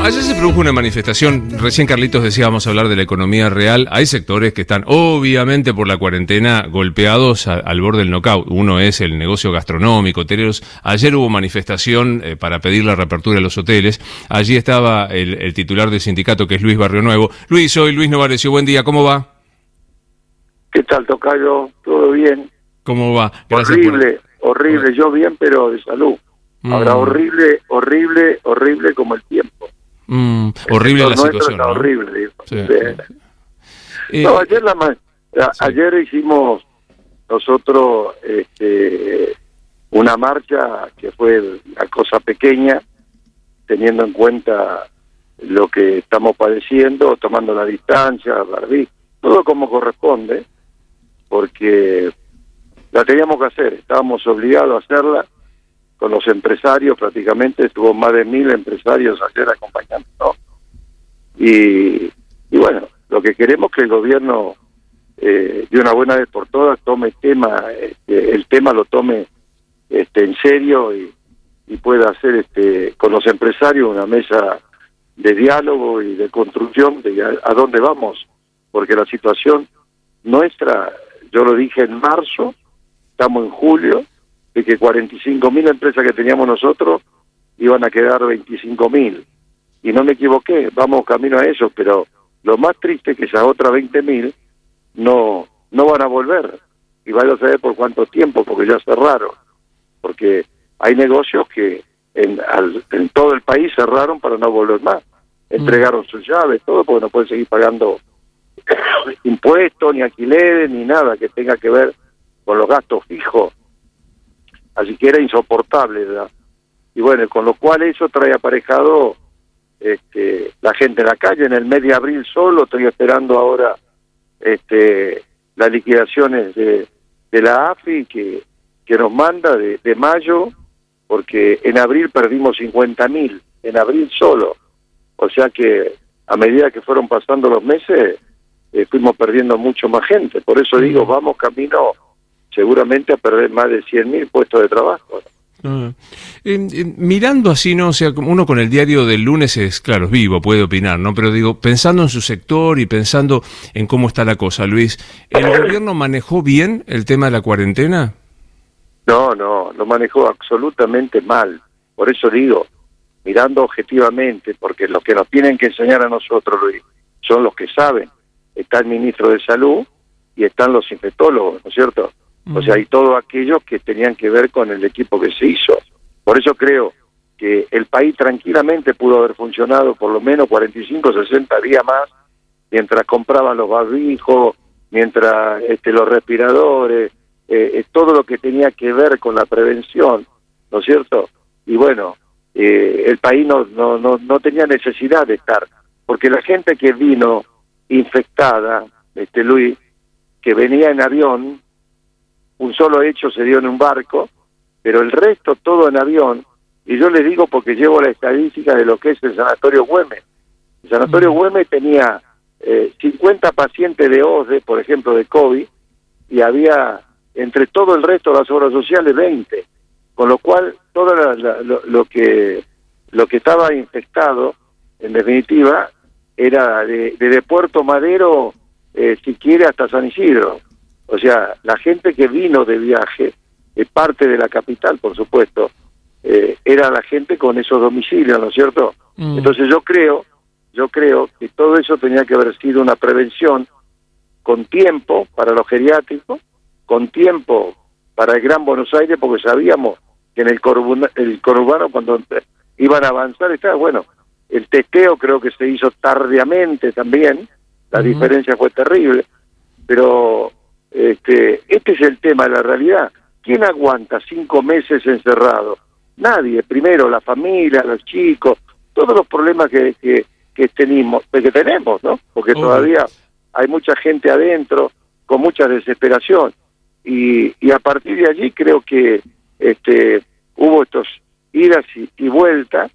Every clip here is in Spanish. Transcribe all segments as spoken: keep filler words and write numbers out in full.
ayer se produjo una manifestación, recién Carlitos decía vamos a hablar de la economía real, hay sectores que están obviamente por la cuarentena golpeados a, al borde del knockout, uno es el negocio gastronómico, hoteleros, ayer hubo manifestación eh, para pedir la reapertura de los hoteles, allí estaba el, el titular del sindicato que es Luis Barrio Nuevo. Luis, soy Luis Novarecio, buen día, ¿cómo va? ¿Qué tal, tocayo? ¿Todo bien? ¿Cómo va? Gracias horrible, por... horrible, yo bien pero de salud. Mm. Ahora horrible, horrible, horrible como el tiempo. Mm, horrible la situación, está ¿no? horrible, digo. Sí. Sí. No, ayer, la, a, sí. ayer hicimos nosotros este, una marcha que fue una cosa pequeña, teniendo en cuenta lo que estamos padeciendo, tomando la distancia, barbijo, todo como corresponde, porque la teníamos que hacer, estábamos obligados a hacerla. Con los empresarios prácticamente, estuvo más de mil empresarios ayer acompañándonos. Y, y bueno, lo que queremos es que el gobierno, eh, de una buena vez por todas, tome el tema, este, el tema lo tome este, en serio y, y pueda hacer este, con los empresarios una mesa de diálogo y de construcción de a, a dónde vamos, porque la situación nuestra, yo lo dije en marzo, estamos en julio, de que cuarenta y cinco mil empresas que teníamos nosotros iban a quedar veinticinco mil. Y no me equivoqué, vamos camino a eso, pero lo más triste es que esas otras veinte mil no, no van a volver. Y vaya a saber por cuánto tiempo, porque ya cerraron. Porque hay negocios que en, al, en todo el país cerraron para no volver más. Entregaron mm. sus llaves, todo, porque no pueden seguir pagando impuestos, ni alquileres, ni nada que tenga que ver con los gastos fijos. Así que era insoportable, ¿verdad? Y bueno, con lo cual eso trae aparejado este, la gente en la calle. En el mes de abril solo estoy esperando ahora este, las liquidaciones de, de la A F I que, que nos manda de, de mayo, porque en abril perdimos cincuenta mil, en abril solo. O sea que a medida que fueron pasando los meses, eh, fuimos perdiendo mucho más gente. Por eso digo, vamos camino seguramente a perder más de cien mil puestos de trabajo. Ah. Eh, eh, mirando así, ¿no? O sea, uno con el diario del lunes es, claro, es vivo, puede opinar, ¿no? Pero digo, pensando en su sector y pensando en cómo está la cosa, Luis, ¿el gobierno manejó bien el tema de la cuarentena? No, no, lo manejó absolutamente mal. Por eso digo, mirando objetivamente, porque los que nos tienen que enseñar a nosotros, Luis, son los que saben. Está el ministro de Salud y están los infectólogos, ¿no es cierto? O sea, hay todos aquellos que tenían que ver con el equipo que se hizo. Por eso creo que el país tranquilamente pudo haber funcionado por lo menos cuarenta y cinco, sesenta días más, mientras compraban los barbijos, mientras este, los respiradores, eh, eh, todo lo que tenía que ver con la prevención, ¿no es cierto? Y bueno, eh, el país no, no, no, no tenía necesidad de estar, porque la gente que vino infectada, este Luis, que venía en avión, un solo hecho se dio en un barco, pero el resto todo en avión, y yo les digo porque llevo la estadística de lo que es el Sanatorio Güemes. El Sanatorio mm. Güemes tenía eh, cincuenta pacientes de O S D E, por ejemplo, de COVID, y había entre todo el resto de las obras sociales veinte, con lo cual todo la, la, lo, lo que lo que estaba infectado, en definitiva, era de, de, de Puerto Madero, eh, si quiere, hasta San Isidro. O sea, la gente que vino de viaje, de parte de la capital, por supuesto, eh, era la gente con esos domicilios, ¿no es cierto? Mm. Entonces yo creo, yo creo que todo eso tenía que haber sido una prevención con tiempo para los geriátricos, con tiempo para el Gran Buenos Aires, porque sabíamos que en el conurbano, el conurbano cuando iban a avanzar, estaba bueno. El testeo creo que se hizo tardíamente también, la mm. diferencia fue terrible, pero... Este, este es el tema de la realidad. ¿Quién aguanta cinco meses encerrado? Nadie. Primero, la familia, los chicos, todos los problemas que, que, que, tenemos, que tenemos, ¿no? Porque okay. todavía hay mucha gente adentro con mucha desesperación. Y, y a partir de allí creo que este, hubo estos idas y, y vueltas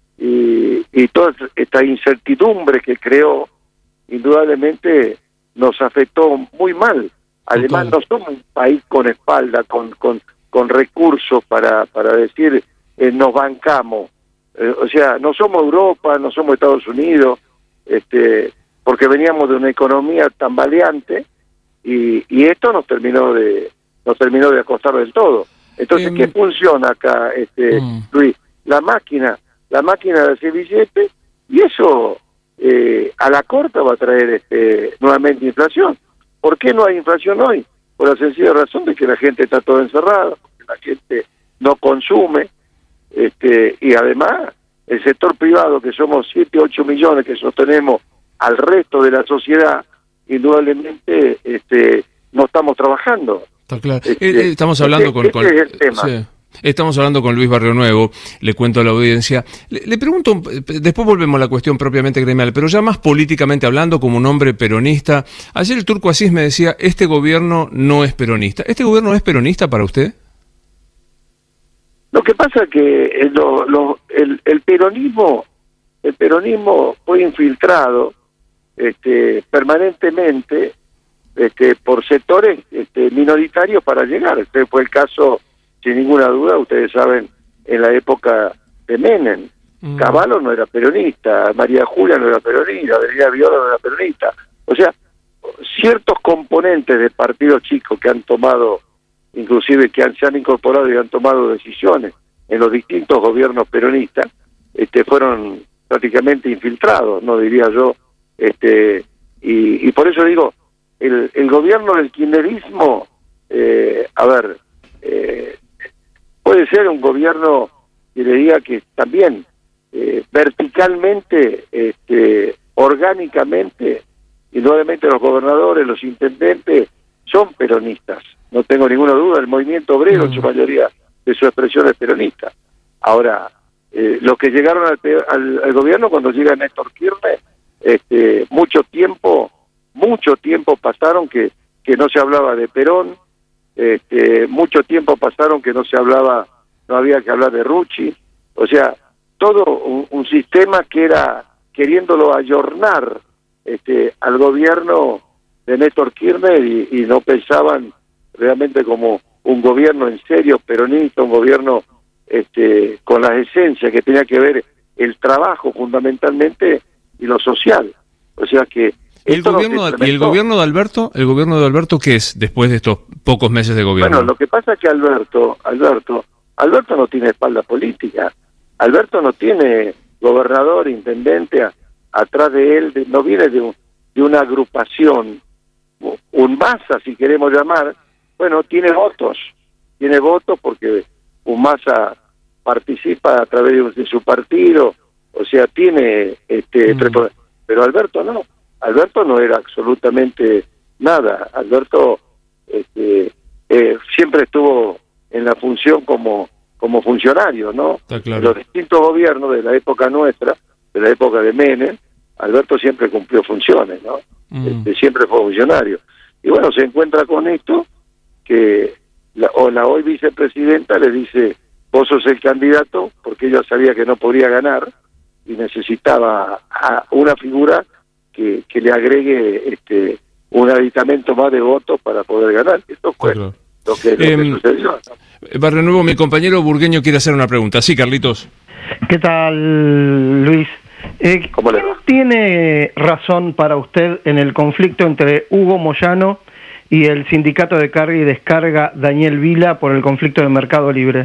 y, y toda esta incertidumbre que creó, indudablemente nos afectó muy mal. Además, no somos un país con espalda, con con, con recursos para para decir, eh, nos bancamos. Eh, o sea, no somos Europa, no somos Estados Unidos, este, porque veníamos de una economía tambaleante y, y esto nos terminó de nos terminó de acostar del todo. Entonces, eh, ¿qué funciona acá, este, mm. Luis? La máquina, la máquina de hacer billetes, y eso eh, a la corta va a traer este, nuevamente inflación. ¿Por qué no hay inflación hoy? Por la sencilla razón de que la gente está toda encerrada, porque la gente no consume, este, y además el sector privado, que somos siete, ocho millones que sostenemos al resto de la sociedad, indudablemente este, no estamos trabajando. Está claro. Este, eh, estamos hablando este, con... este con es el tema. Sí. Estamos hablando con Luis Barrio Nuevo, le cuento a la audiencia. Le, le pregunto, después volvemos a la cuestión propiamente gremial, pero ya más políticamente hablando, como un hombre peronista. Ayer el Turco Asís me decía, este gobierno no es peronista. ¿Este gobierno es peronista para usted? Lo que pasa es que lo, lo, el, el peronismo el peronismo fue infiltrado este, permanentemente este, por sectores este, minoritarios para llegar. Este fue el caso, sin ninguna duda, ustedes saben, en la época de Menem. Mm. Cavallo no era peronista, María Julia no era peronista, Adelina Viola no era peronista. O sea, ciertos componentes de partidos chicos que han tomado, inclusive que han, se han incorporado y han tomado decisiones en los distintos gobiernos peronistas, este, fueron prácticamente infiltrados, no diría yo, este, y, y por eso digo, el, el gobierno del kirchnerismo, eh, a ver, eh, puede ser un gobierno, que le diga que también eh, verticalmente, este, orgánicamente, indudablemente los gobernadores, los intendentes, son peronistas, no tengo ninguna duda, el movimiento obrero, en su mayoría de su expresión es peronista. Ahora, eh, los que llegaron al, al, al gobierno, cuando llega Néstor Kirchner, este, mucho tiempo, mucho tiempo pasaron que, que no se hablaba de Perón, este, mucho tiempo pasaron que no se hablaba, no había que hablar de Rucci, o sea, todo un, un sistema que era queriéndolo ayornar este, al gobierno de Néstor Kirchner y, y no pensaban realmente como un gobierno en serio peronista, un gobierno este, con las esencias que tenía que ver el trabajo fundamentalmente y lo social. O sea que el gobierno no y el gobierno de Alberto, el gobierno de Alberto, ¿qué es después de estos pocos meses de gobierno? Bueno, lo que pasa es que Alberto, Alberto, Alberto no tiene espalda política. Alberto no tiene gobernador, intendente a, atrás de él, de, no viene de, un, de una agrupación, un masa, si queremos llamar. Bueno, tiene votos, tiene votos porque Humasa participa a través de, de su partido, o sea, tiene este, mm. pero Alberto no, Alberto no era absolutamente nada. Alberto este, eh, siempre estuvo en la función como como funcionario, ¿no? Está claro. En los distintos gobiernos de la época nuestra, de la época de Menem, Alberto siempre cumplió funciones, ¿no? Mm. Este, siempre fue funcionario. Y bueno, se encuentra con esto, que la, o la hoy vicepresidenta le dice, vos sos el candidato, porque ella sabía que no podría ganar y necesitaba a una figura que, que le agregue este un aditamento más de votos para poder ganar. Esto fue claro. lo que, lo eh, que sucedió, ¿no? Barrio Nuevo, mi compañero Burgueño quiere hacer una pregunta. Sí, Carlitos. ¿Qué tal, Luis? Eh, ¿Quién tiene razón para usted en el conflicto entre Hugo Moyano y el sindicato de carga y descarga Daniel Vila por el conflicto de mercado libre?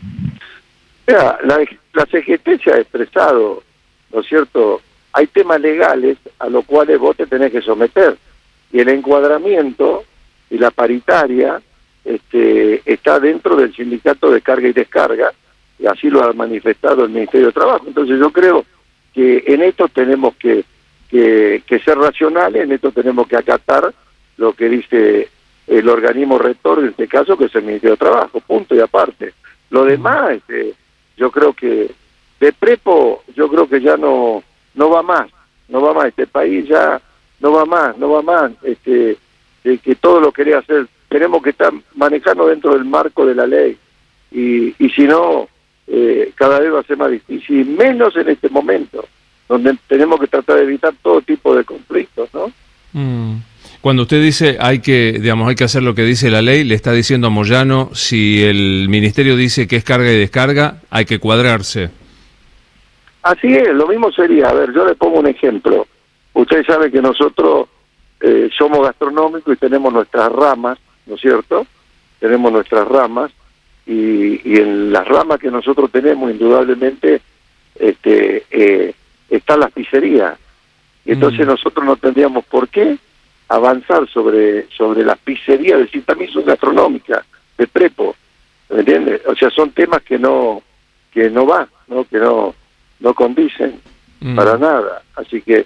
Mira, la, la C G T se ha expresado, ¿no es cierto? Hay temas legales a los cuales vos te tenés que someter, y el encuadramiento y la paritaria este, está dentro del sindicato de carga y descarga, y así lo ha manifestado el Ministerio de Trabajo. Entonces yo creo que en esto tenemos que, que, que ser racionales, en esto tenemos que acatar lo que dice el organismo rector, en este caso, que es el Ministerio de Trabajo, punto y aparte. Lo demás, este, yo creo que de prepo, yo creo que ya no no va más, no va más, este país ya no va más, no va más, este, de que todo lo quería hacer, tenemos que estar manejando dentro del marco de la ley, y, y si no, eh, cada vez va a ser más difícil, menos en este momento, donde tenemos que tratar de evitar todo tipo de conflictos, ¿no? Mm. Cuando usted dice hay que, digamos, hay que hacer lo que dice la ley, le está diciendo a Moyano, si el ministerio dice que es carga y descarga, hay que cuadrarse. Así es, lo mismo sería, a ver, yo le pongo un ejemplo. Ustedes saben que nosotros eh, somos gastronómicos y tenemos nuestras ramas, ¿no es cierto? Tenemos nuestras ramas y, y en las ramas que nosotros tenemos, indudablemente, este, eh, están las pizzerías. Y entonces mm. nosotros no tendríamos por qué avanzar sobre sobre las pizzerías, es decir, también son gastronómicas, de prepo, ¿me entiendes? O sea, son temas que no que no va, ¿no? Que no no condicen mm. para nada. Así que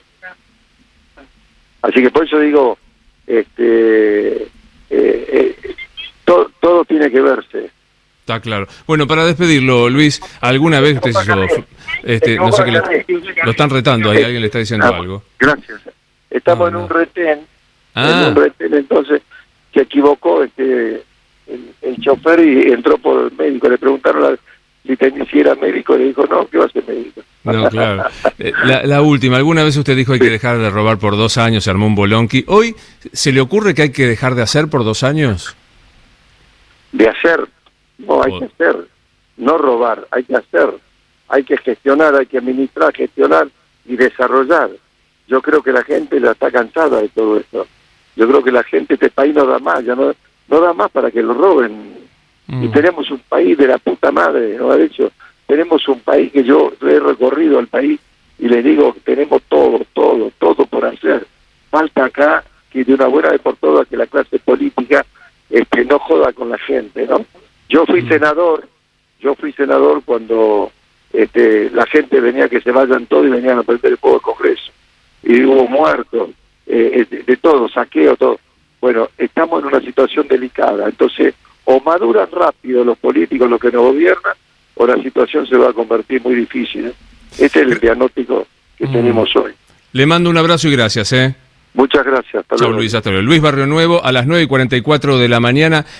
así que por eso digo, este eh, eh, todo, todo tiene que verse. Está claro. Bueno, para despedirlo, Luis, ¿alguna vez usted hizo, este, no sé qué le, lo están retando ahí, alguien le está diciendo ah, algo? Gracias. Estamos no, en un no. retén, ah. en un retén, entonces se equivocó este el, el chofer y entró por el médico, le preguntaron la, si, tenía, si era médico, le dijo, no, ¿qué va a ser médico? No, claro. La, la última, ¿alguna vez usted dijo hay que dejar de robar por dos años, se armó un bolonqui? ¿Hoy se le ocurre que hay que dejar de hacer por dos años? De hacer, no, hay oh. que hacer, no robar, hay que hacer, hay que gestionar, hay que administrar, gestionar y desarrollar. Yo creo que la gente ya está cansada de todo esto. Yo creo que la gente, este país no da más, ya no, no da más para que lo roben. Mm. Y tenemos un país de la puta madre, ¿no? De hecho, tenemos un país que yo he recorrido al país y le digo que tenemos todo, todo, todo por hacer. Falta acá que de una buena vez por todas que la clase política este, no joda con la gente, ¿no? Yo fui mm. senador, yo fui senador cuando este, la gente venía que se vayan todos y venían a prender el fuego del Congreso. Y hubo muertos, eh, de, de todo, saqueo, todo. Bueno, estamos en una situación delicada, entonces o maduran rápido los políticos, los que nos gobiernan, o la situación se va a convertir muy difícil. ¿eh? Este es el diagnóstico que mm. tenemos hoy. Le mando un abrazo y gracias. ¿eh? Muchas gracias. Chao, Luis, hasta luego. Luis Barrionuevo, a las nueve y cuarenta y cuatro de la mañana.